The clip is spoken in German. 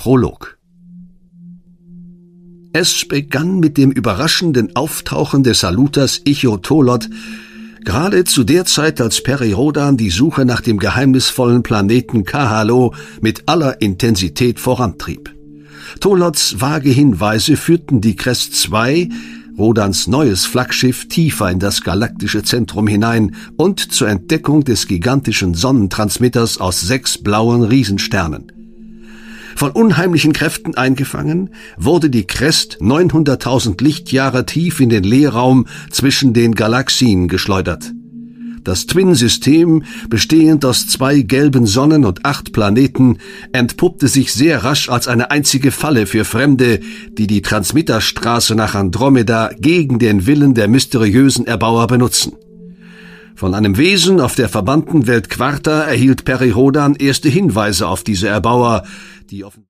Prolog. Es begann mit dem überraschenden Auftauchen des Saluters Ichthyotot, gerade zu der Zeit, als Peri Rhodan die Suche nach dem geheimnisvollen Planeten Kahalo mit aller Intensität vorantrieb. Tolots vage Hinweise führten die Crest II, Rhodans neues Flaggschiff, tiefer in das galaktische Zentrum hinein und zur Entdeckung des gigantischen Sonnentransmitters aus 6 blauen Riesensternen. Von unheimlichen Kräften eingefangen, wurde die Crest 900.000 Lichtjahre tief in den Leerraum zwischen den Galaxien geschleudert. Das Twin-System, bestehend aus 2 gelben Sonnen und 8 Planeten, entpuppte sich sehr rasch als eine einzige Falle für Fremde, die die Transmitterstraße nach Andromeda gegen den Willen der mysteriösen Erbauer benutzen. Von einem Wesen auf der verbannten Welt Quarta erhielt Peri Rhodan erste Hinweise auf diese Erbauer, die